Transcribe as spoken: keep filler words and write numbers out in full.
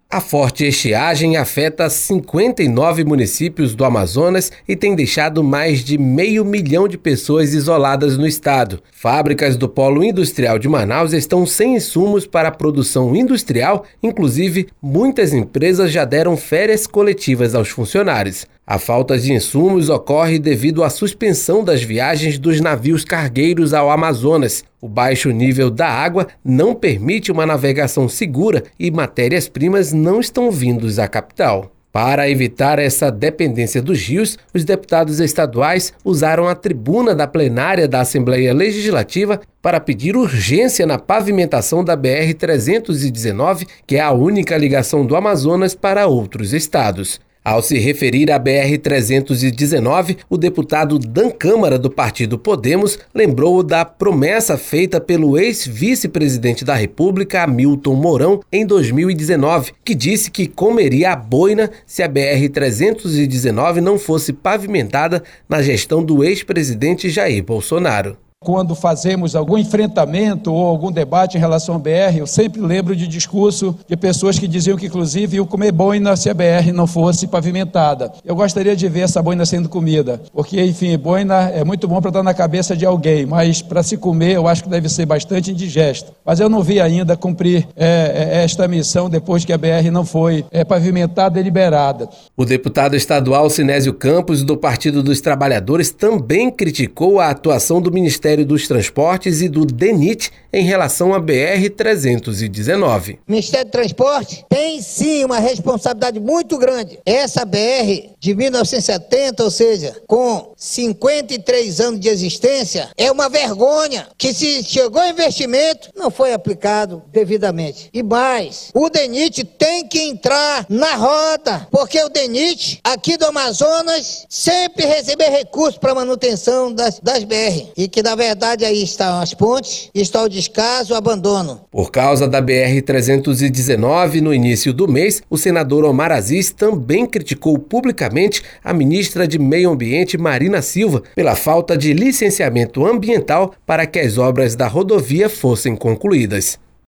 A forte estiagem afeta cinquenta e nove municípios do Amazonas e tem deixado mais de meio milhão de pessoas isoladas no estado. Fábricas do Polo Industrial de Manaus estão sem insumos para a produção industrial, inclusive muitas empresas já deram férias coletivas aos funcionários. A falta de insumos ocorre devido à suspensão das viagens dos navios cargueiros ao Amazonas. O baixo nível da água não permite uma navegação segura e matérias-primas não estão vindos à capital. Para evitar essa dependência dos rios, os deputados estaduais usaram a tribuna da plenária da Assembleia Legislativa para pedir urgência na pavimentação da B R trezentos e dezenove, que é a única ligação do Amazonas para outros estados. Ao se referir à B R trezentos e dezenove, o deputado da Câmara do partido Podemos lembrou da promessa feita pelo ex-vice-presidente da República, Hamilton Mourão, em dois mil e dezenove, que disse que comeria a boina se a B R trezentos e dezenove não fosse pavimentada na gestão do ex-presidente Jair Bolsonaro. Quando fazemos algum enfrentamento ou algum debate em relação à B R, eu sempre lembro de discurso de pessoas que diziam que, inclusive, iam comer boina se a B R não fosse pavimentada. Eu gostaria de ver essa boina sendo comida, porque, enfim, boina é muito bom para estar na cabeça de alguém, mas para se comer eu acho que deve ser bastante indigesto. Mas eu não vi ainda cumprir é, esta missão depois que a B R não foi é, pavimentada e liberada. O deputado estadual Sinésio Campos, do Partido dos Trabalhadores, também criticou a atuação do Ministério dos Transportes e do DENIT em relação à B R trezentos e dezenove. O Ministério do Transporte tem sim uma responsabilidade muito grande. Essa B R de mil novecentos e setenta, ou seja, com cinquenta e três anos de existência, é uma vergonha que, se chegou investimento, não foi aplicado devidamente. E mais, o DENIT tem que entrar na roda, porque o DENIT aqui do Amazonas sempre recebeu recursos para manutenção das, das B R, e que na verdade aí estão as pontes, está o descaso, o abandono. Por causa da B R trezentos e dezenove, no início do mês, o senador Omar Aziz também criticou publicamente a ministra de Meio Ambiente, Marina Silva, pela falta de licenciamento ambiental para que as obras da rodovia fossem concluídas.